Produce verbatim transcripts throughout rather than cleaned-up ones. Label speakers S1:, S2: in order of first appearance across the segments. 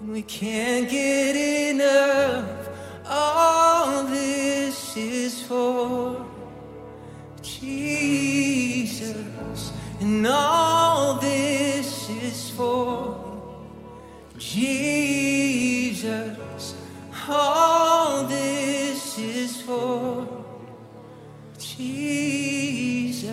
S1: We can't get enough. All this is for Jesus, and all this is for Jesus. All this is for Jesus.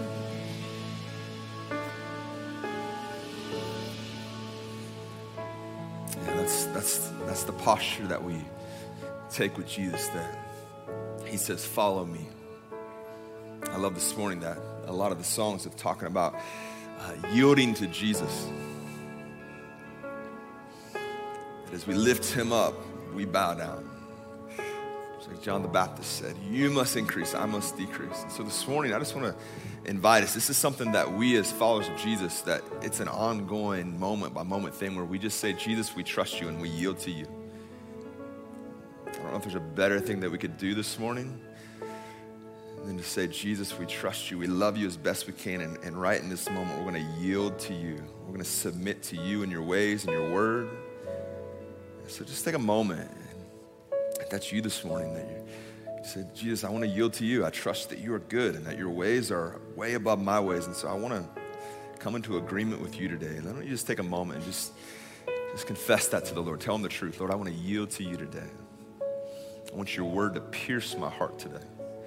S2: Yeah, that's that's that's the posture that we take with Jesus, that he says, follow me. I love this morning that a lot of the songs have talking about uh, yielding to Jesus. That as we lift him up, we bow down. It's like John the Baptist said, you must increase, I must decrease. And so this morning, I just want to invite us. This is something that we as followers of Jesus, that it's an ongoing moment by moment thing where we just say, Jesus, we trust you and we yield to you. I don't know if there's a better thing that we could do this morning than to say, Jesus, we trust you. We love you as best we can. And, and right in this moment, we're going to yield to you. We're going to submit to you and your ways and your word. So just take a moment. If that's you this morning, that you, you said, Jesus, I want to yield to you. I trust that you are good and that your ways are way above my ways. And so I want to come into agreement with you today. Why don't you just take a moment and just, just confess that to the Lord. Tell him the truth. Lord, I want to yield to you today. I want your word to pierce my heart today.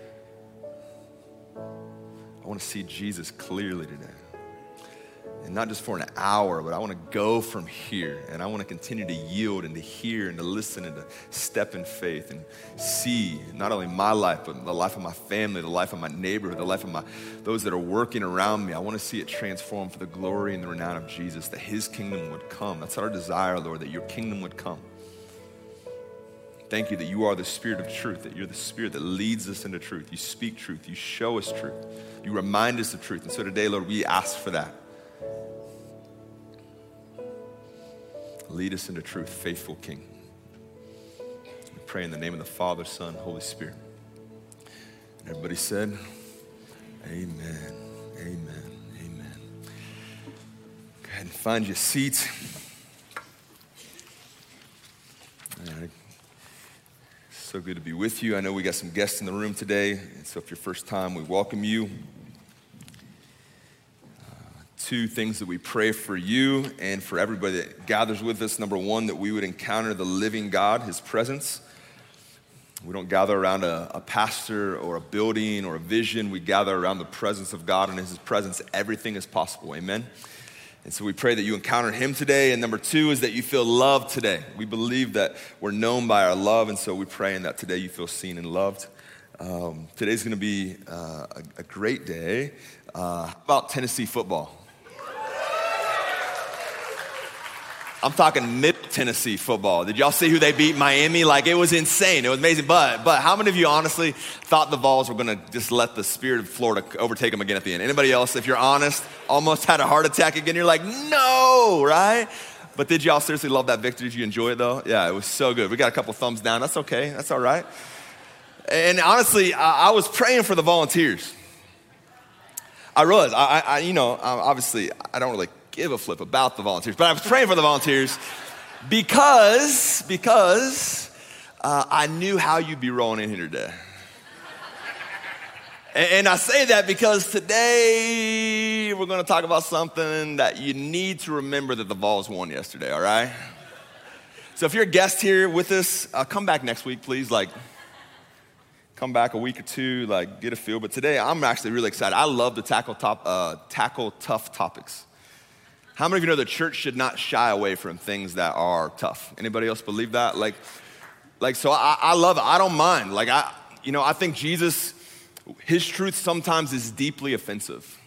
S2: I want to see Jesus clearly today. And not just for an hour, but I want to go from here. And I want to continue to yield and to hear and to listen and to step in faith and see not only my life, but the life of my family, the life of my neighborhood, the life of my those that are working around me. I want to see it transform for the glory and the renown of Jesus, that his kingdom would come. That's our desire, Lord, that your kingdom would come. Thank you that you are the Spirit of truth, that you're the Spirit that leads us into truth. You speak truth. You show us truth. You remind us of truth. And so today, Lord, we ask for that. Lead us into truth, faithful King. We pray in the name of the Father, Son, Holy Spirit. And everybody said, amen, amen, amen. Go ahead and find your seat. All right. So good to be with you. I know we got some guests in the room today, and so if your first time, we welcome you. Uh, two things that we pray for you and for everybody that gathers with us. Number one, that we would encounter the living God, his presence. We don't gather around a, a pastor or a building or a vision. We gather around the presence of God, and in his presence, everything is possible. Amen. And so we pray that you encounter him today. And number two is that you feel loved today. We believe that we're known by our love, and so we're praying that today you feel seen and loved. Um, today's going to be uh, a, a great day. Uh, how about Tennessee football? I'm talking mid-Tennessee football. Did y'all see who they beat? Miami? Like, it was insane. It was amazing. But but how many of you honestly thought the Vols were going to just let the spirit of Florida overtake them again at the end? Anybody else, if you're honest, almost had a heart attack again? You're like, no, right? But did y'all seriously love that victory? Did you enjoy it, though? Yeah, it was so good. We got a couple thumbs down. That's okay. That's all right. And honestly, I, I was praying for the Volunteers. I realized, I, I you know, obviously, I don't really give a flip about the Volunteers, but I was praying for the Volunteers because, because uh, I knew how you'd be rolling in here today. and, and I say that because today we're going to talk about something that you need to remember, that the Vols won yesterday, all right? So if you're a guest here with us, uh, come back next week, please. Like, come back a week or two, like, get a feel. But today, I'm actually really excited. I love to tackle top, uh, tackle tough topics. How many of you know the church should not shy away from things that are tough? Anybody else believe that? Like, like so I, I love it. I don't mind. Like, I, you know, I think Jesus, his truth sometimes is deeply offensive.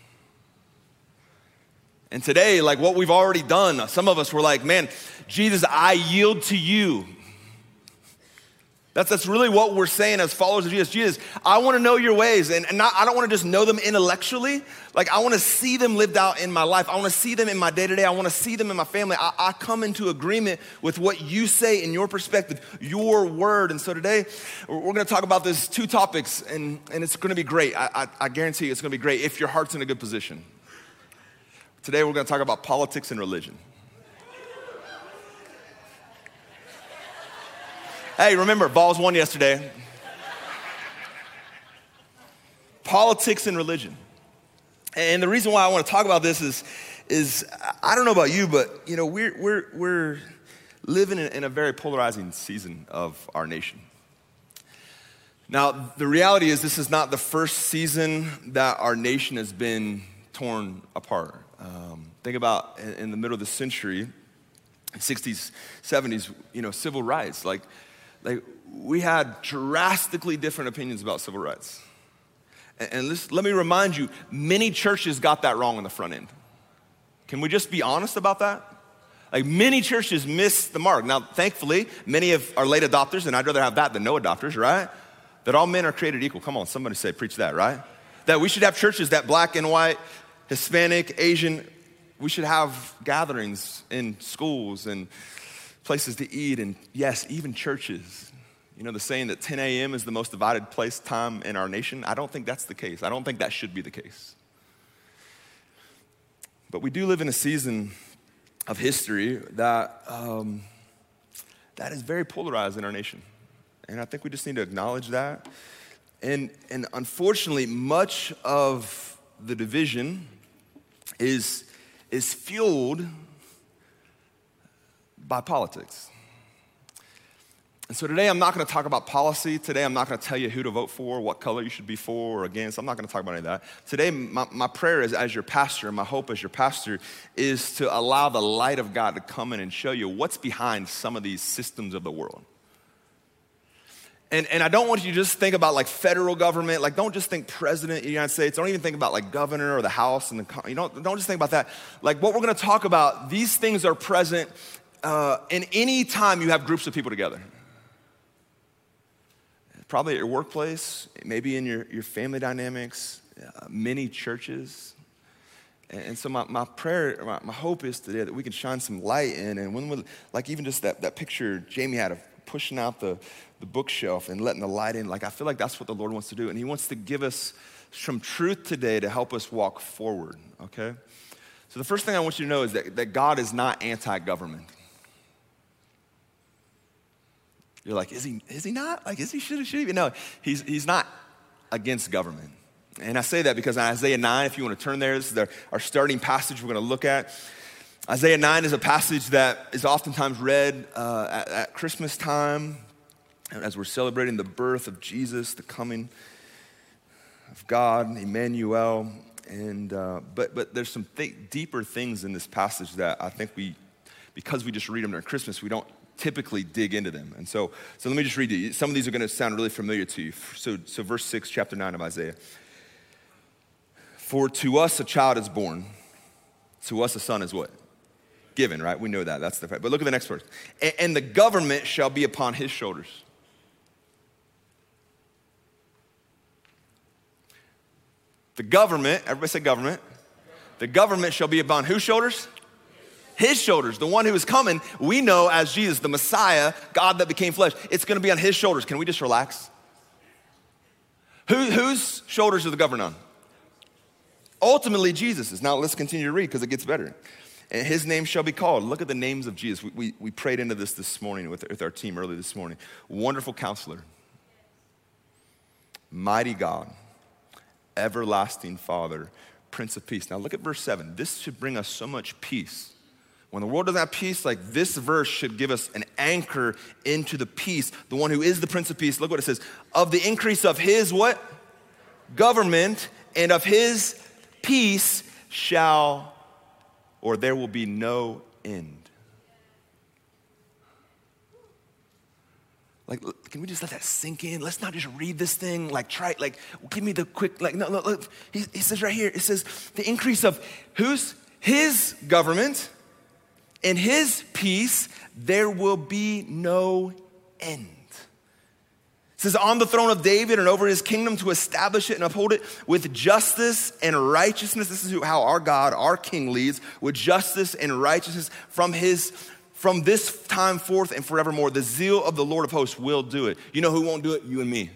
S2: And today, like what we've already done, some of us were like, man, Jesus, I yield to you. That's, that's really what we're saying as followers of Jesus. Jesus, I want to know your ways. And, and not, I don't want to just know them intellectually. Like, I want to see them lived out in my life. I want to see them in my day-to-day. I want to see them in my family. I, I come into agreement with what you say in your perspective, your word. And so today, we're going to talk about these two topics, and, and it's going to be great. I, I, I guarantee you it's going to be great if your heart's in a good position. Today, we're going to talk about politics and religion. Hey, remember, Vols won yesterday. Politics and religion. And the reason why I want to talk about this is, is I don't know about you, but you know, we're we're we're living in, in a very polarizing season of our nation. Now, the reality is this is not the first season that our nation has been torn apart. Um, think about in, in the middle of the century, sixties, seventies, you know, civil rights. Like, like we had drastically different opinions about civil rights. And, and this, let me remind you, many churches got that wrong on the front end. Can we just be honest about that? Like many churches missed the mark. Now, thankfully, many of our late adopters, and I'd rather have that than no adopters, right? That all men are created equal. Come on, somebody say, preach that, right? That we should have churches that black and white, Hispanic, Asian, we should have gatherings in schools and places to eat, and yes, even churches. You know, the saying that ten a.m. is the most divided place time in our nation, I don't think that's the case. I don't think that should be the case. But we do live in a season of history that um, that is very polarized in our nation. And I think we just need to acknowledge that. And, and unfortunately, much of the division is, is fueled by politics. And so today I'm not going to talk about policy. Today I'm not going to tell you who to vote for, what color you should be for or against. I'm not going to talk about any of that. Today my, my prayer is, as your pastor, my hope as your pastor is to allow the light of God to come in and show you what's behind some of these systems of the world. And, and I don't want you to just think about like federal government. Like don't just think president of the United States. Don't even think about like governor or the House. And the, you know, don't just think about that. Like what we're going to talk about, these things are present uh, in any time you have groups of people together. Probably at your workplace, maybe in your, your family dynamics, uh, many churches. And, and so my, my prayer, my, my hope is today that we can shine some light in. And when we, like even just that, that picture Jamie had of pushing out the, the bookshelf and letting the light in, like I feel like that's what the Lord wants to do. And he wants to give us some truth today to help us walk forward, okay? So the first thing I want you to know is that, that God is not anti-government. You're like, is he is he not? Like, is he, should he, should he? No, he's, he's not against government. And I say that because in Isaiah nine, if you want to turn there, this is our, our starting passage we're going to look at. Isaiah nine is a passage that is oftentimes read uh, at, at Christmas time as we're celebrating the birth of Jesus, the coming of God, Emmanuel. And uh, but but there's some th- deeper things in this passage that I think we, because we just read them during Christmas, we don't typically dig into them. And so, so let me just read you. Some of these are going to sound really familiar to you. So, so verse six, chapter nine of Isaiah. For to us a child is born, to us a son is what? Given, right? We know that. That's the fact. But look at the next verse. And, and the government shall be upon his shoulders. The government, everybody say government. The government shall be upon whose shoulders? His shoulders, the one who is coming, we know as Jesus, the Messiah, God that became flesh. It's going to be on his shoulders. Can we just relax? Who, whose shoulders are the government on? Ultimately, Jesus's. Now let's continue to read because it gets better. And his name shall be called. Look at the names of Jesus. We, we, we prayed into this this morning with, with our team early this morning. Wonderful Counselor, Mighty God, Everlasting Father, Prince of Peace. Now look at verse seven. This should bring us so much peace. When the world doesn't have peace, like this verse should give us an anchor into the peace. The one who is the Prince of Peace, look what it says. Of the increase of his what? Government, and of his peace shall, or there will be no end. Like, can we just let that sink in? Let's not just read this thing, like try, like give me the quick, like, no, no, look. He, he says right here, it says the increase of whose? His government. In his peace, there will be no end. It says, on the throne of David and over his kingdom to establish it and uphold it with justice and righteousness. This is how our God, our King leads, with justice and righteousness from his, from this time forth and forevermore. The zeal of the Lord of hosts will do it. You know who won't do it? You and me.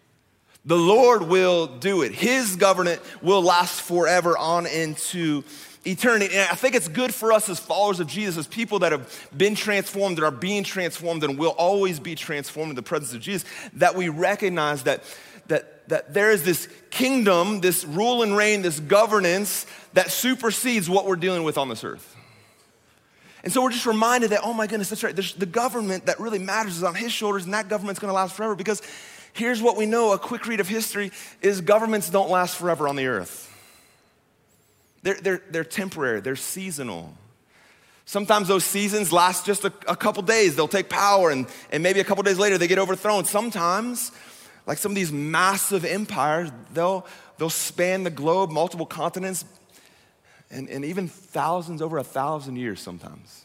S2: The Lord will do it. His government will last forever on into eternity. And I think it's good for us as followers of Jesus, as people that have been transformed, that are being transformed, and will always be transformed in the presence of Jesus, that we recognize that, that, that there is this kingdom, this rule and reign, this governance that supersedes what we're dealing with on this earth. And so we're just reminded that, oh my goodness, that's right, there's the government that really matters is on his shoulders, and that government's gonna last forever, because here's what we know, a quick read of history is governments don't last forever on the earth. They're, they're, they're temporary, they're seasonal. Sometimes those seasons last just a, a couple days. They'll take power and, and maybe a couple days later they get overthrown. Sometimes, like some of these massive empires, they'll, they'll span the globe, multiple continents, and, and even thousands, over a thousand years sometimes.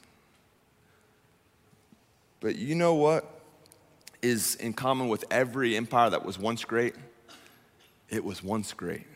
S2: But you know what is in common with every empire that was once great? It was once great.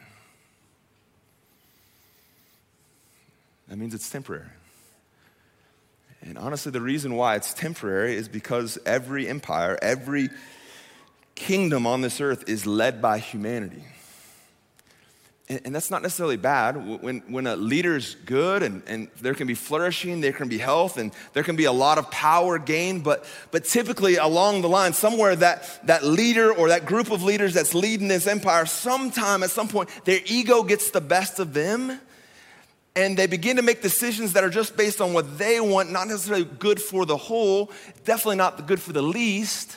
S2: That means it's temporary. And honestly, the reason why it's temporary is because every empire, every kingdom on this earth is led by humanity. And, and that's not necessarily bad. When, when a leader's good and, and there can be flourishing, there can be health, and there can be a lot of power gained, but, but typically along the line, somewhere that, that leader or that group of leaders that's leading this empire, sometime at some point, their ego gets the best of them, and they begin to make decisions that are just based on what they want, not necessarily good for the whole, definitely not good for the least.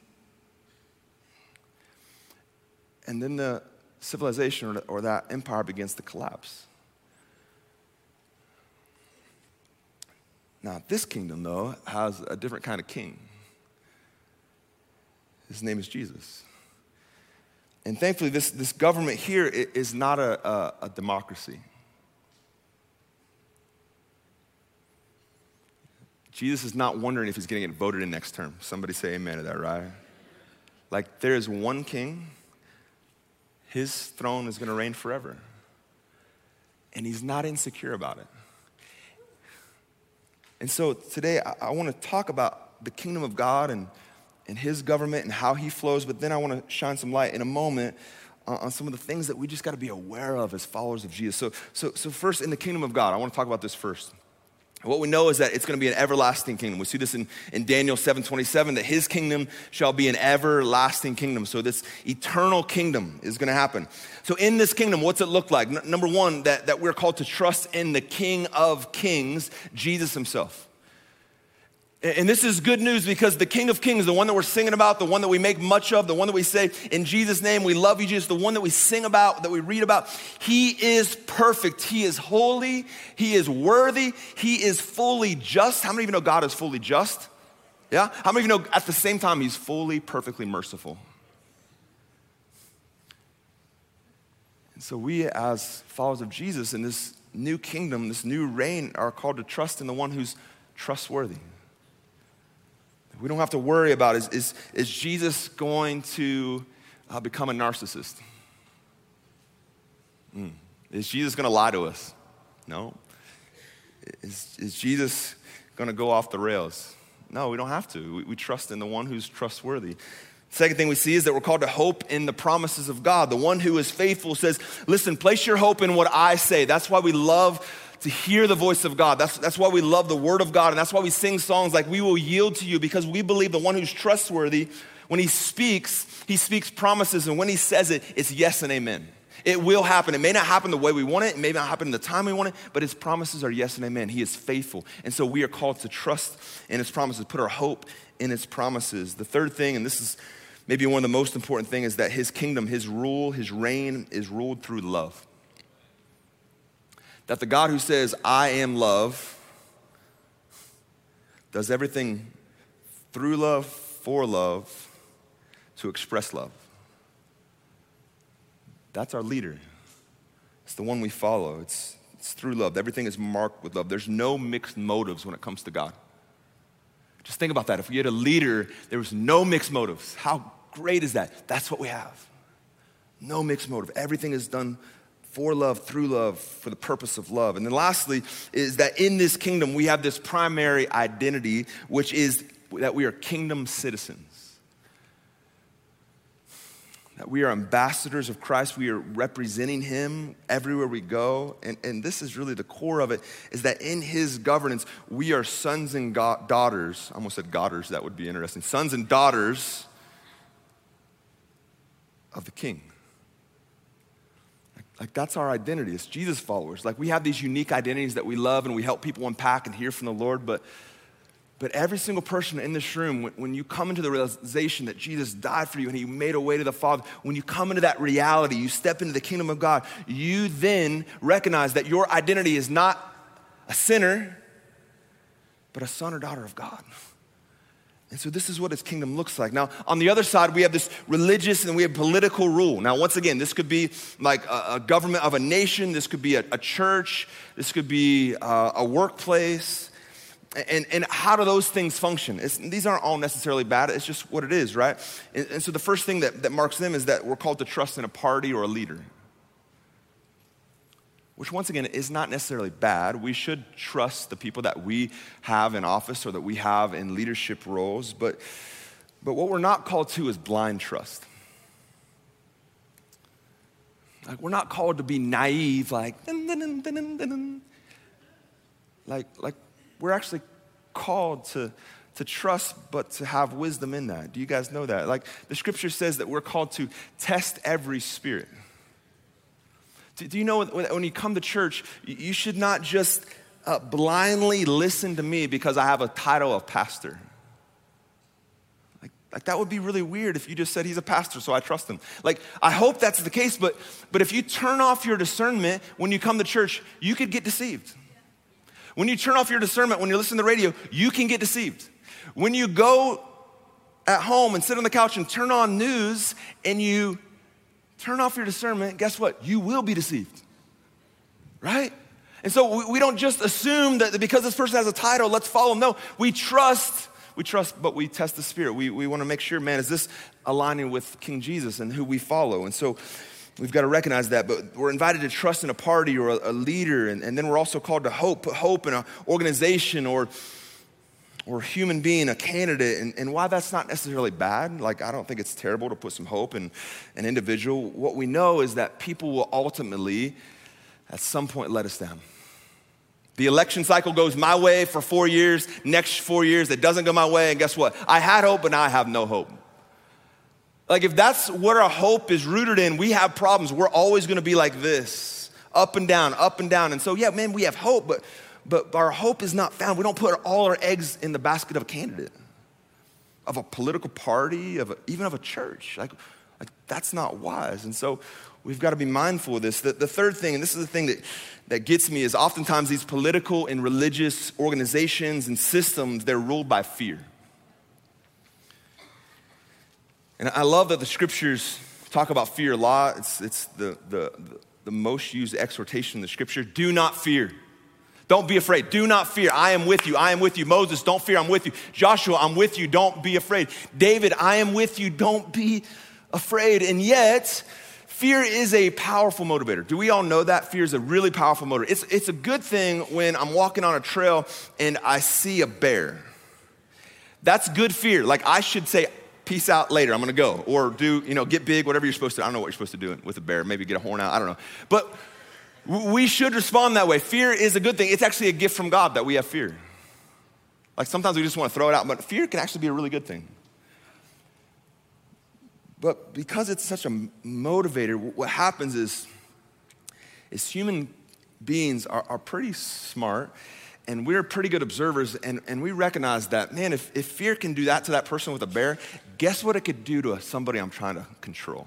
S2: And then the civilization or, or that empire begins to collapse. Now, this kingdom, though, has a different kind of king. His name is Jesus. And thankfully, this, this government here is not a, a, a democracy. Jesus is not wondering if he's going to get voted in next term. Somebody say amen to that, right? Like, there is one king. His throne is going to reign forever. And he's not insecure about it. And so today, I, I want to talk about the kingdom of God and, and his government and how he flows, but then I want to shine some light in a moment on, on some of the things that we just got to be aware of as followers of Jesus. So, so, so first, in the kingdom of God, I want to talk about this first. What we know is that it's going to be an everlasting kingdom. We see this in, in Daniel seven twenty-seven, that his kingdom shall be an everlasting kingdom. So this eternal kingdom is going to happen. So in this kingdom, what's it look like? N- number one, that, that we're called to trust in the King of Kings, Jesus himself. And this is good news because the King of Kings, the one that we're singing about, the one that we make much of, the one that we say, in Jesus' name, we love you, Jesus, the one that we sing about, that we read about, he is perfect. He is holy. He is worthy. He is fully just. How many of you know God is fully just? Yeah? How many of you know at the same time he's fully, perfectly merciful? And so we as followers of Jesus in this new kingdom, this new reign, are called to trust in the one who's trustworthy. We don't have to worry about, is, is, is Jesus going to uh, become a narcissist? Mm. Is Jesus going to lie to us? No. Is, is Jesus going to go off the rails? No, we don't have to. We, we trust in the one who's trustworthy. Second thing we see is that we're called to hope in the promises of God. The one who is faithful says, listen, place your hope in what I say. That's why we love to hear the voice of God. That's, that's why we love the word of God. And that's why we sing songs like We Will Yield to You, because we believe the one who's trustworthy, when he speaks, he speaks promises. And when he says it, it's yes and amen. It will happen. It may not happen the way we want it. It may not happen in the time we want it, but his promises are yes and amen. He is faithful. And so we are called to trust in his promises, put our hope in his promises. The third thing, and this is maybe one of the most important things, is that his kingdom, his rule, his reign is ruled through love. That the God who says, I am love, does everything through love, for love, to express love. That's our leader. It's the one we follow. It's, it's through love. Everything is marked with love. There's no mixed motives when it comes to God. Just think about that. If we had a leader, there was no mixed motives. How great is that? That's what we have. No mixed motive. Everything is done for love, through love, for the purpose of love. And then lastly is that in this kingdom, we have this primary identity, which is that we are kingdom citizens. that we are ambassadors of Christ. We are representing him everywhere we go. And, and this is really the core of it, is that in his governance, we are sons and go- daughters. I almost said daughters, that would be interesting. Sons and daughters of the King. Like, like that's our identity as Jesus followers. Like we have these unique identities that we love and we help people unpack and hear from the Lord, but But every single person in this room, when, when you come into the realization that Jesus died for you and he made a way to the Father, when you come into that reality, you step into the kingdom of God, you then recognize that your identity is not a sinner, but a son or daughter of God. And so this is what his kingdom looks like. Now, on the other side, we have this religious and we have political rule. Now, once again, this could be like a, a government of a nation. This could be a, a church. This could be a, a workplace. And, and how do those things function? It's, these aren't all necessarily bad. It's just what it is, right? And, and so the first thing that, that marks them is that we're called to trust in a party or a leader, which once again is not necessarily bad. We should trust the people that we have in office or that we have in leadership roles. But, but what we're not called to is blind trust. Like we're not called to be naive, like, dun, dun, dun, dun, dun, dun. like, like, We're actually called to, to trust, but to have wisdom in that. Do you guys know that? Like the scripture says that we're called to test every spirit. Do, do you know when, when you come to church, you should not just uh, blindly listen to me because I have a title of pastor. Like, like that would be really weird if you just said he's a pastor, so I trust him. Like I hope that's the case, but, but if you turn off your discernment when you come to church, you could get deceived. When you turn off your discernment, when you listen to the radio, you can get deceived. When you go at home and sit on the couch and turn on news and you turn off your discernment, guess what? You will be deceived, right? And so we, we don't just assume that because this person has a title, let's follow him. No, we trust, we trust, but we test the spirit. We, we want to make sure, man, is this aligning with King Jesus and who we follow? And so we've got to recognize that, but we're invited to trust in a party or a, a leader, and, and then we're also called to hope, put hope in an organization or or human being, a candidate, and, and why that's not necessarily bad. Like, I don't think it's terrible to put some hope in an individual. What we know is that people will ultimately, at some point, let us down. The election cycle goes my way for four years, next four years, it doesn't go my way, and guess what? I had hope, but now I have no hope. Like if that's what our hope is rooted in, we have problems. We're always gonna be like this, up and down, up and down. And so yeah, man, we have hope, but, but our hope is not found. We don't put all our eggs in the basket of a candidate, of a political party, of a, even of a church. Like, like that's not wise. And so we've gotta be mindful of this. The, the third thing, and this is the thing that, that gets me, is oftentimes these political and religious organizations and systems, they're ruled by fear. And I love that the scriptures talk about fear a lot. It's, it's the, the, the most used exhortation in the scripture. Do not fear. Don't be afraid. Do not fear. I am with you. I am with you. Moses, don't fear. I'm with you. Joshua, I'm with you. Don't be afraid. David, I am with you. Don't be afraid. And yet, fear is a powerful motivator. Do we all know that? Fear is a really powerful motivator. It's, it's a good thing when I'm walking on a trail and I see a bear. That's good fear. Like I should say, peace out later, I'm gonna go. Or do, you know, get big, whatever you're supposed to. I don't know what you're supposed to do with a bear. Maybe get a horn out, I don't know. But we should respond that way. Fear is a good thing. It's actually a gift from God that we have fear. Like sometimes we just wanna throw it out, but fear can actually be a really good thing. But because it's such a motivator, what happens is, is human beings are, are pretty smart, and we're pretty good observers, and, and we recognize that, man, if, if fear can do that to that person with a bear, guess what it could do to somebody I'm trying to control?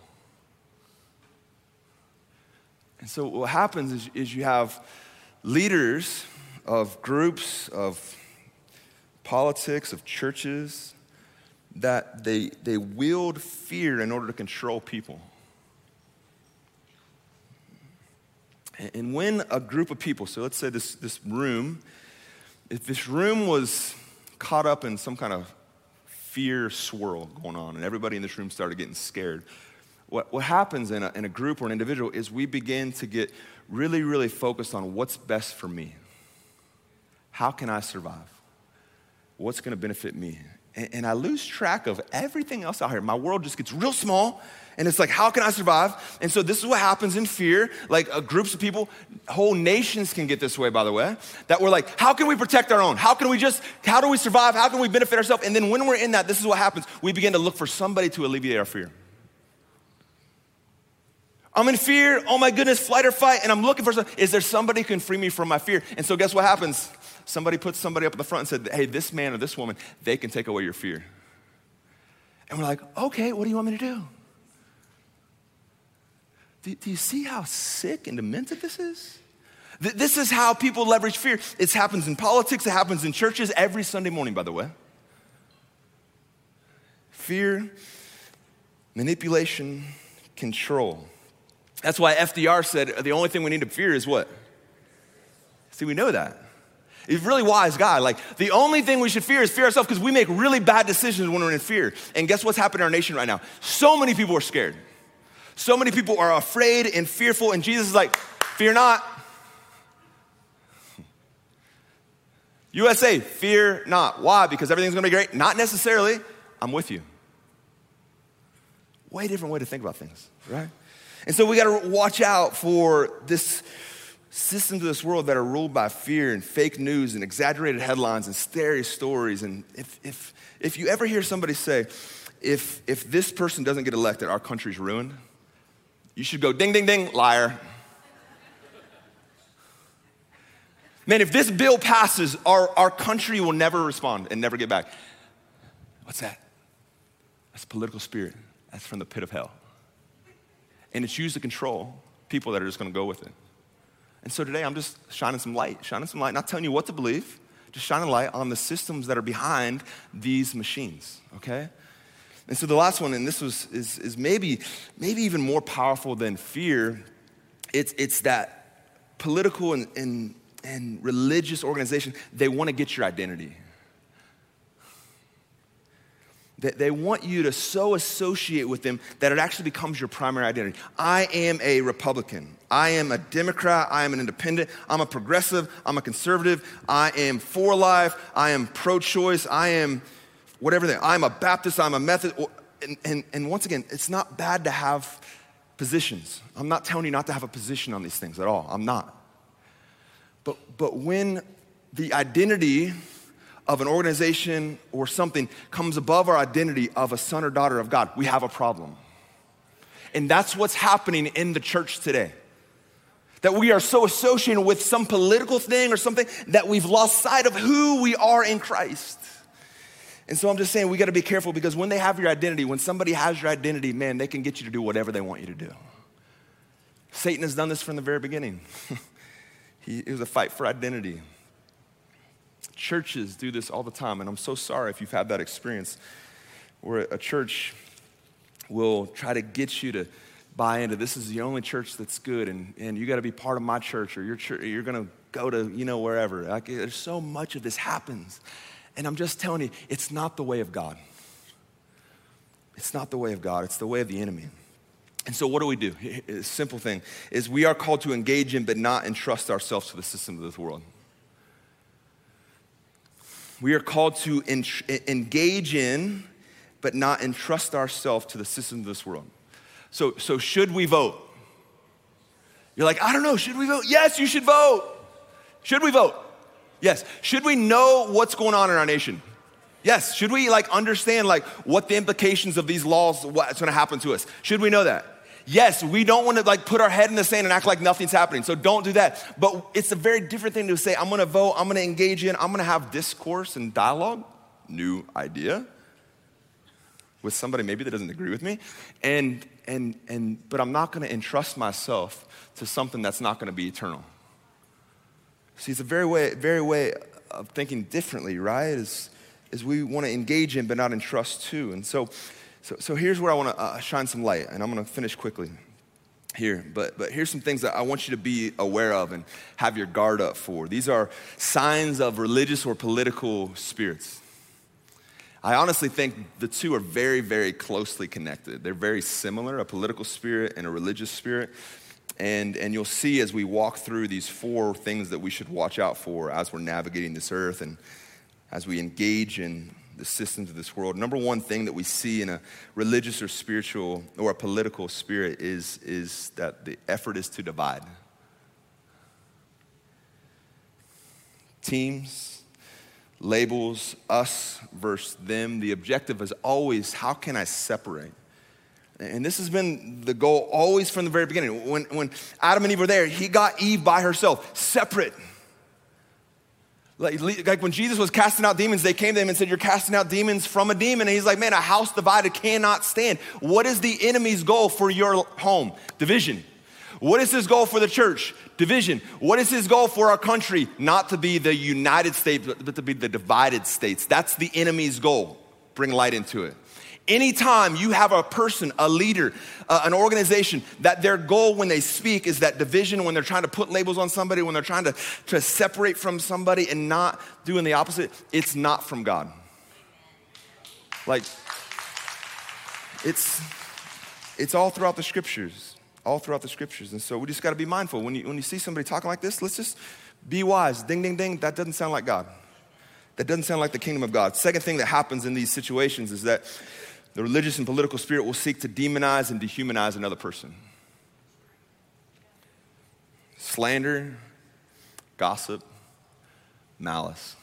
S2: And so what happens is, is you have leaders of groups, of politics, of churches, that they, they wield fear in order to control people. And, and when a group of people, so let's say this, this room, if this room was caught up in some kind of fear swirl going on and everybody in this room started getting scared, what, what happens in a, in a group or an individual is we begin to get really, really focused on what's best for me. How can I survive? What's gonna benefit me? and, and I lose track of everything else out here. My world just gets real small, and it's like, how can I survive? And so this is what happens in fear. Like uh, groups of people, whole nations can get this way, by the way, that we're like, how can we protect our own? How can we just, how do we survive? How can we benefit ourselves? And then when we're in that, this is what happens. We begin to look for somebody to alleviate our fear. I'm in fear, oh my goodness, flight or fight, and I'm looking for some, is there somebody who can free me from my fear? And so guess what happens? Somebody puts somebody up at the front and said, hey, this man or this woman, they can take away your fear. And we're like, okay, what do you want me to do? Do, do you see how sick and demented this is? Th- this is how people leverage fear. It happens in politics, it happens in churches every Sunday morning, by the way. Fear, manipulation, control. That's why F D R said the only thing we need to fear is what? See, we know that. He's a really wise guy. Like, the only thing we should fear is fear ourselves because we make really bad decisions when we're in fear. And guess what's happening in our nation right now? So many people are scared. So many people are afraid and fearful, and Jesus is like, fear not. U S A, fear not. Why? Because everything's gonna be great? Not necessarily. I'm with you. Way different way to think about things, right? And so we gotta watch out for this systems of this world that are ruled by fear and fake news and exaggerated headlines and scary stories. And if if if you ever hear somebody say, if if this person doesn't get elected, our country's ruined, you should go ding, ding, ding, liar. Man, if this bill passes, our, our country will never respond and never get back. What's that? That's political spirit. That's from the pit of hell. And it's used to control people that are just gonna go with it. And so today I'm just shining some light, shining some light, not telling you what to believe, just shining light on the systems that are behind these machines, okay? And so the last one, and this was is, is maybe maybe even more powerful than fear, it's it's that political and, and, and religious organization, they wanna get your identity. They want you to so associate with them that it actually becomes your primary identity. I am a Republican. I am a Democrat. I am an independent. I'm a progressive. I'm a conservative. I am for life. I am pro-choice. I am whatever they are. I'm a Baptist. I'm a Methodist. And, and, and once again, it's not bad to have positions. I'm not telling you not to have a position on these things at all. I'm not. But, but when the identity of an organization or something comes above our identity of a son or daughter of God, we have a problem. And that's what's happening in the church today. That we are so associated with some political thing or something that we've lost sight of who we are in Christ. And so I'm just saying we gotta be careful, because when they have your identity, when somebody has your identity, man, they can get you to do whatever they want you to do. Satan has done this from the very beginning. he, it was a fight for identity. Churches do this all the time, and I'm so sorry if you've had that experience where a church will try to get you to buy into this is the only church that's good, and, and you got to be part of my church, or your church, you're going to go to, you know, wherever. Like, there's so much of this happens, and I'm just telling you, it's not the way of God. It's not the way of God. It's the way of the enemy. And so what do we do? A simple thing is we are called to engage in but not entrust ourselves to the system of this world. We are called to en- engage in, but not entrust ourselves to the system of this world. So, so should we vote? You're like, I don't know, should we vote? Yes, you should vote. Should we vote? Yes. Should we know what's going on in our nation? Yes. Should we like understand like what the implications of these laws, what's gonna happen to us? Should we know that? Yes, we don't want to like put our head in the sand and act like nothing's happening. So don't do that. But it's a very different thing to say, I'm gonna vote, I'm gonna engage in, I'm gonna have discourse and dialogue, new idea, with somebody maybe that doesn't agree with me. And and and but I'm not gonna entrust myself to something that's not gonna be eternal. See, it's a very way, very way of thinking differently, right? Is is we want to engage in but not entrust to. And so So, so here's where I want to uh, shine some light, and I'm going to finish quickly here. But, but here's some things that I want you to be aware of and have your guard up for. These are signs of religious or political spirits. I honestly think the two are very, very closely connected. They're very similar, a political spirit and a religious spirit. And, and you'll see as we walk through these four things that we should watch out for as we're navigating this earth and as we engage in the systems of this world. Number one thing that we see in a religious or spiritual or a political spirit is, is that the effort is to divide. Teams, labels, us versus them. The objective is always, how can I separate? And this has been the goal always from the very beginning. When, when Adam and Eve were there, he got Eve by herself, separate. Like, like when Jesus was casting out demons, they came to him and said, you're casting out demons from a demon. And he's like, man, a house divided cannot stand. What is the enemy's goal for your home? Division. What is his goal for the church? Division. What is his goal for our country? Not to be the United States, but to be the divided states. That's the enemy's goal. Bring light into it. Anytime you have a person, a leader, uh, an organization, that their goal when they speak is that division, when they're trying to put labels on somebody, when they're trying to, to separate from somebody and not doing the opposite, it's not from God. Like, it's, it's all throughout the scriptures, all throughout the scriptures. And so we just gotta be mindful. When you, when you see somebody talking like this, let's just be wise. Ding, ding, ding, that doesn't sound like God. That doesn't sound like the kingdom of God. Second thing that happens in these situations is that the religious and political spirit will seek to demonize and dehumanize another person. Slander, gossip, malice.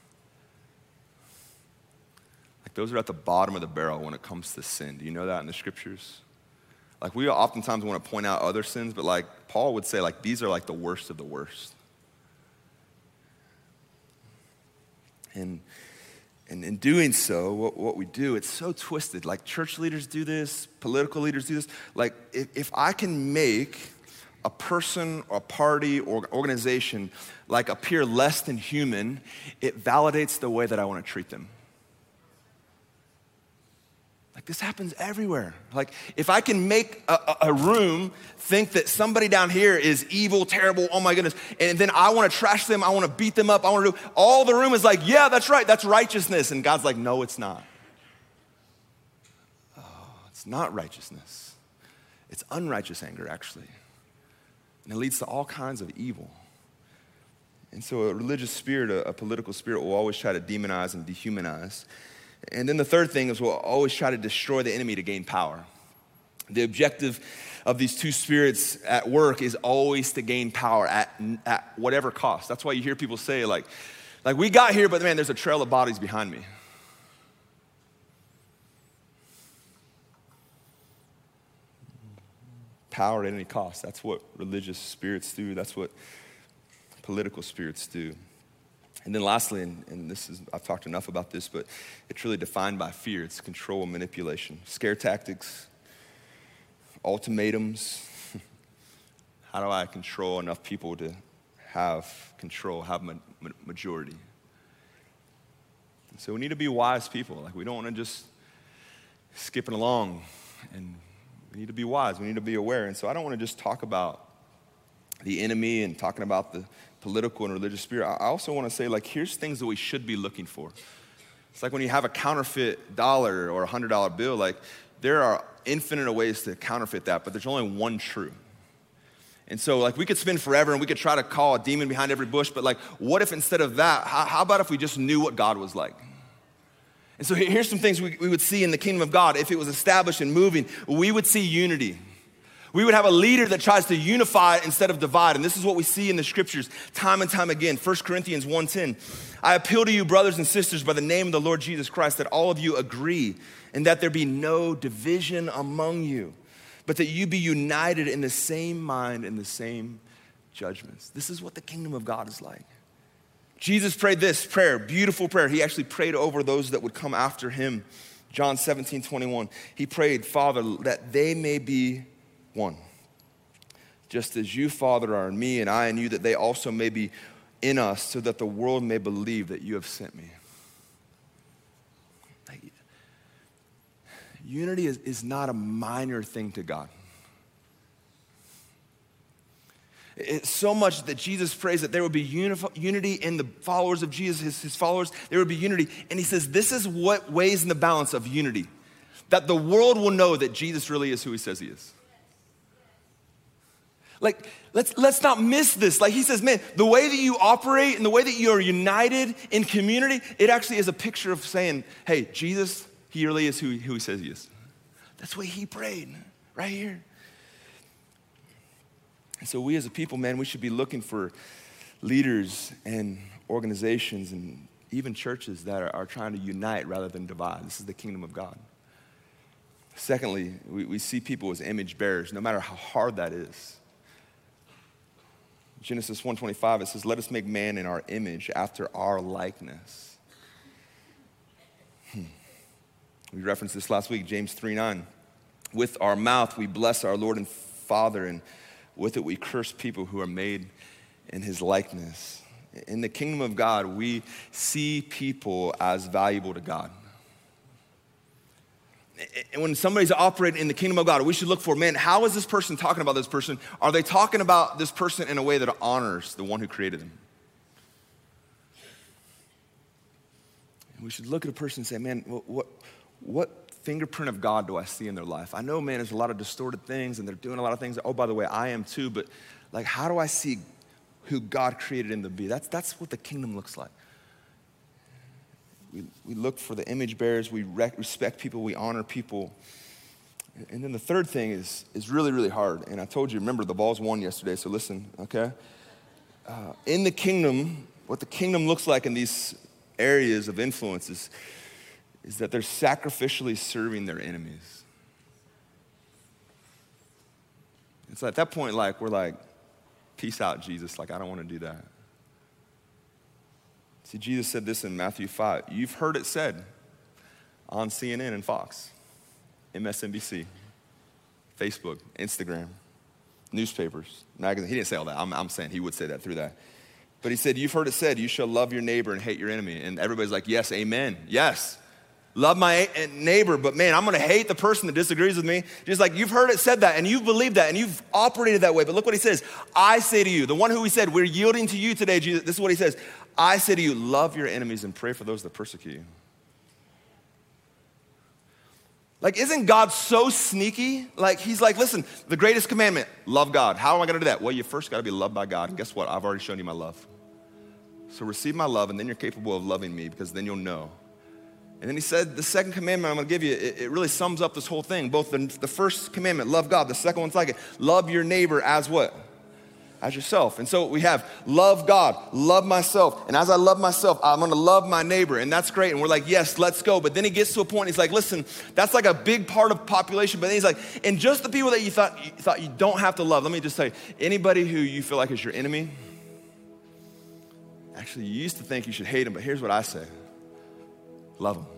S2: Like those are at the bottom of the barrel when it comes to sin. Do you know that in the scriptures? Like we oftentimes want to point out other sins, but like Paul would say, like these are like the worst of the worst. And And in doing so, what, what we do, it's so twisted. Like church leaders do this, political leaders do this. Like if, if I can make a person or a party or organization like appear less than human, it validates the way that I want to treat them. Like this happens everywhere. Like if I can make a, a, a room think that somebody down here is evil, terrible, oh my goodness, and then I want to trash them, I want to beat them up, I want to do, all the room is like, yeah, that's right, that's righteousness. And God's like, no, it's not. Oh, it's not righteousness. It's unrighteous anger, actually. And it leads to all kinds of evil. And so a religious spirit, a, a political spirit will always try to demonize and dehumanize. And then the third thing is we'll always try to destroy the enemy to gain power. The objective of these two spirits at work is always to gain power at, at whatever cost. That's why you hear people say like, like we got here, but man, there's a trail of bodies behind me. Power at any cost. That's what religious spirits do. That's what political spirits do. And then lastly, and, and this is, I've talked enough about this, but it's really defined by fear. It's control and manipulation. Scare tactics, ultimatums. How do I control enough people to have control, have ma- ma- majority? And so we need to be wise people. Like we don't want to just skip it along. And we need to be wise. We need to be aware. And so I don't want to just talk about the enemy and talking about the political and religious spirit. I also want to say, like, here's things that we should be looking for. It's like when you have a counterfeit dollar or a one hundred dollar bill, like, there are infinite ways to counterfeit that, but there's only one true. And so, like, we could spend forever and we could try to call a demon behind every bush, but, like, what if instead of that, how, how about if we just knew what God was like? And so here's some things we, we would see in the kingdom of God. If it was established and moving, we would see unity. We would have a leader that tries to unify instead of divide. And this is what we see in the scriptures time and time again. First Corinthians one ten. I appeal to you, brothers and sisters, by the name of the Lord Jesus Christ, that all of you agree and that there be no division among you, but that you be united in the same mind and the same judgments. This is what the kingdom of God is like. Jesus prayed this prayer, beautiful prayer. He actually prayed over those that would come after him. John seventeen twenty-one. He prayed, Father, that they may be one, just as you, Father, are in me and I in you, that they also may be in us, so that the world may believe that you have sent me. Like, unity is, is not a minor thing to God. It's so much that Jesus prays that there would be unif- unity in the followers of Jesus, his, his followers, there would be unity. And he says, this is what weighs in the balance of unity, that the world will know that Jesus really is who he says he is. Like, let's, let's not miss this. Like he says, man, the way that you operate and the way that you are united in community, it actually is a picture of saying, hey, Jesus, he really is who, who he says he is. That's the way he prayed, right here. And so we as a people, man, we should be looking for leaders and organizations and even churches that are, are trying to unite rather than divide. This is the kingdom of God. Secondly, we, we see people as image bearers, no matter how hard that is. Genesis one twenty-five, it says, let us make man in our image after our likeness. Hmm. We referenced this last week, James three nine. With our mouth we bless our Lord and Father, and with it we curse people who are made in his likeness. In the kingdom of God, we see people as valuable to God. And when somebody's operating in the kingdom of God, we should look for, man, how is this person talking about this person? Are they talking about this person in a way that honors the one who created them? And we should look at a person and say, man, what, what, what fingerprint of God do I see in their life? I know, man, there's a lot of distorted things and they're doing a lot of things. Oh, by the way, I am too, but like, how do I see who God created them to be? That's, that's what the kingdom looks like. We, we look for the image bearers, we rec- respect people, we honor people. And then the third thing is, is really, really hard. And I told you, remember, the Vols won yesterday, so listen, okay? Uh, in the kingdom, what the kingdom looks like in these areas of influence is, is that they're sacrificially serving their enemies. It's at that point, like, we're like, peace out, Jesus. Like, I don't want to do that. See, Jesus said this in Matthew five. You've heard it said on C N N and Fox, M S N B C, Facebook, Instagram, newspapers, magazines. He didn't say all that. I'm, I'm saying he would say that through that. But he said, you've heard it said, you shall love your neighbor and hate your enemy. And everybody's like, yes, amen. Yes. Love my neighbor, but man, I'm gonna hate the person that disagrees with me. Just like you've heard it said that and you've believed that and you've operated that way. But look what he says. I say to you, the one who he said, we're yielding to you today, Jesus. This is what he says. I say to you, love your enemies and pray for those that persecute you. Like, isn't God so sneaky? Like, he's like, listen, the greatest commandment, love God. How am I gonna do that? Well, you first gotta be loved by God. And guess what? I've already shown you my love. So receive my love and then you're capable of loving me because then you'll know. And then he said, the second commandment I'm gonna give you, it, it really sums up this whole thing. Both the, the first commandment, love God. The second one's like it, love your neighbor as what? As yourself. And so we have love God, love myself. And as I love myself, I'm gonna love my neighbor. And that's great. And we're like, yes, let's go. But then he gets to a point, he's like, listen, that's like a big part of population. But then he's like, and just the people that you thought you, thought you don't have to love. Let me just say, anybody who you feel like is your enemy, actually you used to think you should hate him, but here's what I say. Love them.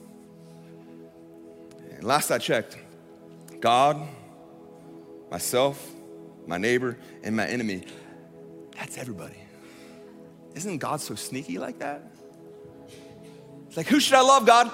S2: And last I checked, God, myself, my neighbor, and my enemy, that's everybody. Isn't God so sneaky like that? It's like, who should I love, God?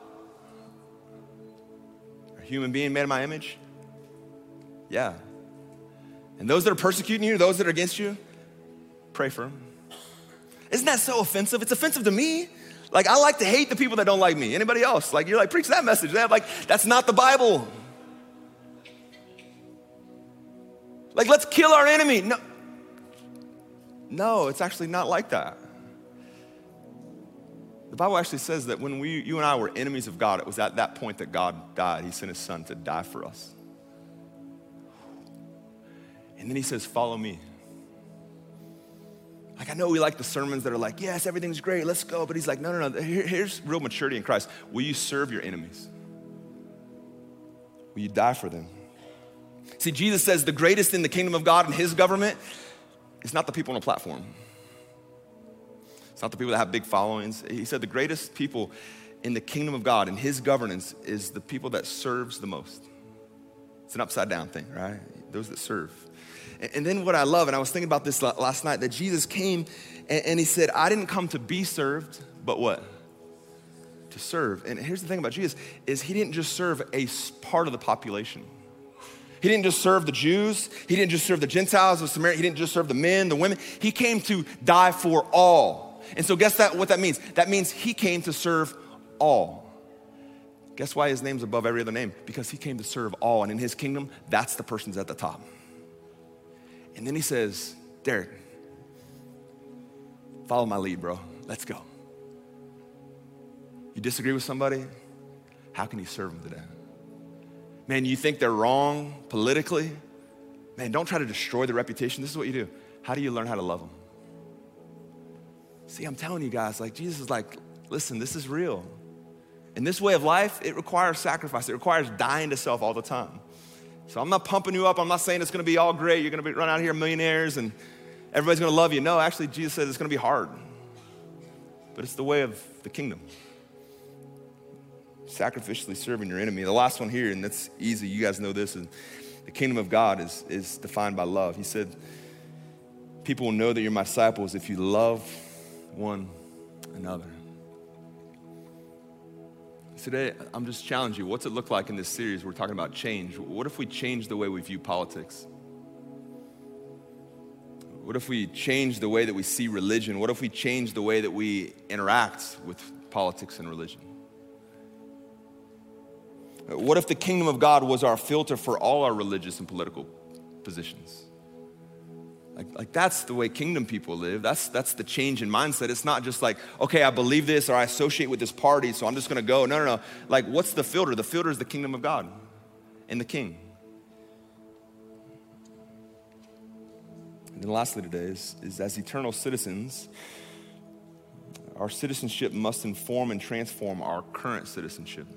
S2: A human being made in my image? Yeah. And those that are persecuting you, those that are against you, pray for them. Isn't that so offensive? It's offensive to me. Like, I like to hate the people that don't like me. Anybody else? Like, you're like, preach that message. They're like, that's not the Bible. Like, let's kill our enemy. No, no, it's actually not like that. The Bible actually says that when we, you and I were enemies of God, it was at that point that God died. He sent his son to die for us. And then he says, follow me. Like, I know we like the sermons that are like, yes, everything's great, let's go. But he's like, no, no, no, Here, here's real maturity in Christ. Will you serve your enemies? Will you die for them? See, Jesus says the greatest in the kingdom of God and his government is not the people on a platform. It's not the people that have big followings. He said the greatest people in the kingdom of God and his governance is the people that serves the most. It's an upside down thing, right? Those that serve. And then what I love, and I was thinking about this last night, that Jesus came and he said, I didn't come to be served, but what? To serve. And here's the thing about Jesus, is he didn't just serve a part of the population. He didn't just serve the Jews. He didn't just serve the Gentiles, the Samaritans. He didn't just serve the men, the women. He came to die for all. And so guess that what that means? That means he came to serve all. Guess why his name's above every other name? Because he came to serve all. And in his kingdom, that's the person's at the top. And then he says, Derek, follow my lead, bro. Let's go. You disagree with somebody? How can you serve them today? Man, you think they're wrong politically? Man, don't try to destroy the reputation. This is what you do. How do you learn how to love them? See, I'm telling you guys, like Jesus is like, listen, this is real. And this way of life, it requires sacrifice. It requires dying to self all the time. So I'm not pumping you up. I'm not saying it's going to be all great. You're going to be run out here millionaires and everybody's going to love you. No, actually, Jesus says it's going to be hard. But it's the way of the kingdom. Sacrificially serving your enemy. The last one here, and that's easy. You guys know this. And the kingdom of God is, is defined by love. He said, people will know that you're my disciples if you love one another. Today, I'm just challenging you. What's it look like in this series? We're talking about change. What if we change the way we view politics? What if we change the way that we see religion? What if we change the way that we interact with politics and religion? What if the kingdom of God was our filter for all our religious and political positions? Like, like that's the way kingdom people live. That's, that's the change in mindset. It's not just like, okay, I believe this or I associate with this party, so I'm just going to go. No, no, no. Like, what's the filter? The filter is the kingdom of God and the king. And then lastly today is, is as eternal citizens, our citizenship must inform and transform our current citizenship.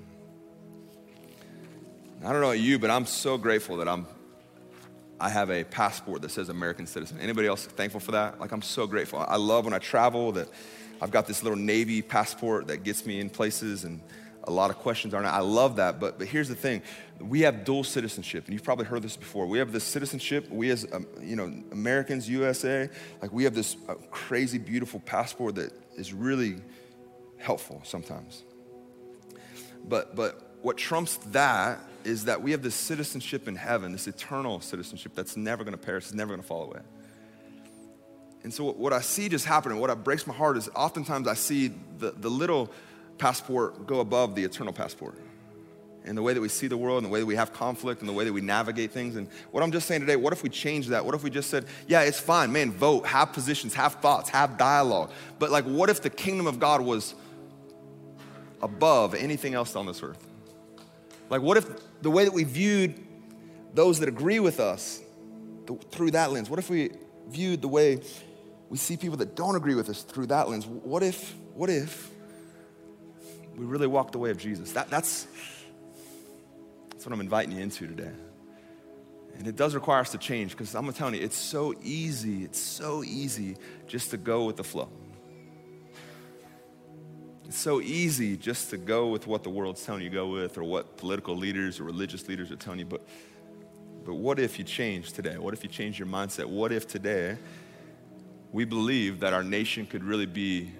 S2: I don't know about you, but I'm so grateful that I'm I have a passport that says American citizen. Anybody else thankful for that? Like, I'm so grateful. I love when I travel that I've got this little Navy passport that gets me in places and a lot of questions aren't. I love that, but, but here's the thing. We have dual citizenship, and you've probably heard this before. We have this citizenship, we as, um, you know, Americans, U S A, like we have this uh, crazy, beautiful passport that is really helpful sometimes. But, but what trumps that is that we have this citizenship in heaven, this eternal citizenship that's never gonna perish, it's never gonna fall away. And so what I see just happening, what breaks my heart is oftentimes I see the, the little passport go above the eternal passport. And the way that we see the world and the way that we have conflict and the way that we navigate things. And what I'm just saying today, what if we change that? What if we just said, yeah, it's fine, man, vote, have positions, have thoughts, have dialogue. But like, what if the kingdom of God was above anything else on this earth? Like, what if the way that we viewed those that agree with us the, through that lens? What if we viewed the way we see people that don't agree with us through that lens? What if, what if we really walked the way of Jesus? That, that's, that's what I'm inviting you into today. And it does require us to change, because I'm telling you, it's so easy, it's so easy just to go with the flow. It's so easy just to go with what the world's telling you to go with, or what political leaders or religious leaders are telling you. But, but what if you change today? What if you change your mindset? What if today we believe that our nation could really be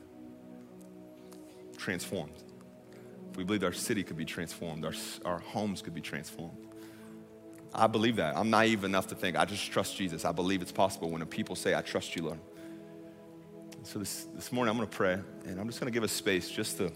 S2: transformed? If we believe our city could be transformed, our, our homes could be transformed. I believe that. I'm naive enough to think I just trust Jesus. I believe it's possible when people say, I trust you, Lord. So this, this morning I'm going to pray, and I'm just going to give us space just to,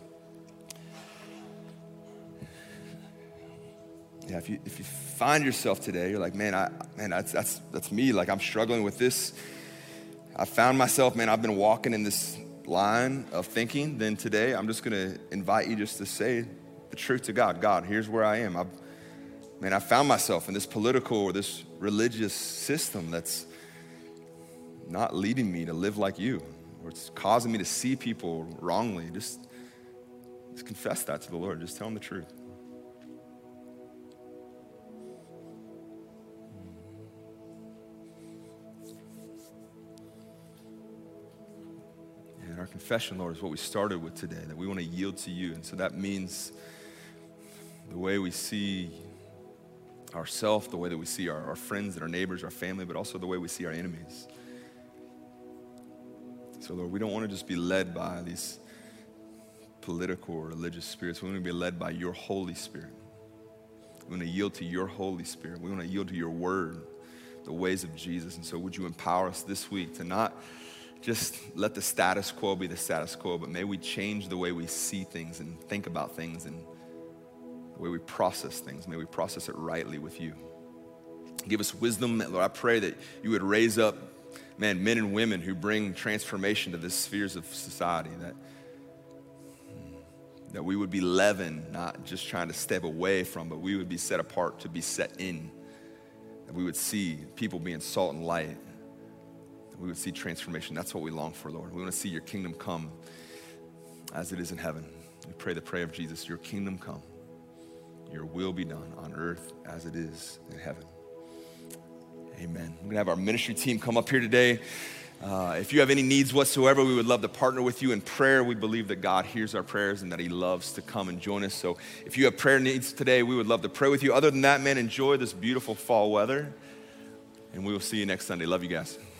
S2: yeah, if you if you find yourself today, you're like, man, I man, that's that's that's me. Like, I'm struggling with this. I found myself, man, I've been walking in this line of thinking. Then today I'm just going to invite you just to say the truth to God. God, here's where I am. I've, man, I found myself in this political or this religious system that's not leading me to live like you. Or it's causing me to see people wrongly. Just, just confess that to the Lord. Just tell him the truth. And our confession, Lord, is what we started with today, that we want to yield to you. And so that means the way we see ourselves, the way that we see our, our friends and our neighbors, our family, but also the way we see our enemies. So, Lord, we don't want to just be led by these political or religious spirits. We want to be led by your Holy Spirit. We want to yield to your Holy Spirit. We want to yield to your word, the ways of Jesus. And so would you empower us this week to not just let the status quo be the status quo, but may we change the way we see things and think about things and the way we process things. May we process it rightly with you. Give us wisdom. Lord, I pray that you would raise up, man, men and women who bring transformation to the spheres of society, that, that we would be leaven, not just trying to step away from, but we would be set apart to be set in. That we would see people being salt and light. That we would see transformation. That's what we long for, Lord. We want to see your kingdom come as it is in heaven. We pray the prayer of Jesus, your kingdom come, your will be done on earth as it is in heaven. Amen. We're gonna have our ministry team come up here today. Uh, if you have any needs whatsoever, we would love to partner with you in prayer. We believe that God hears our prayers and that he loves to come and join us. So if you have prayer needs today, we would love to pray with you. Other than that, man, enjoy this beautiful fall weather. And we will see you next Sunday. Love you guys.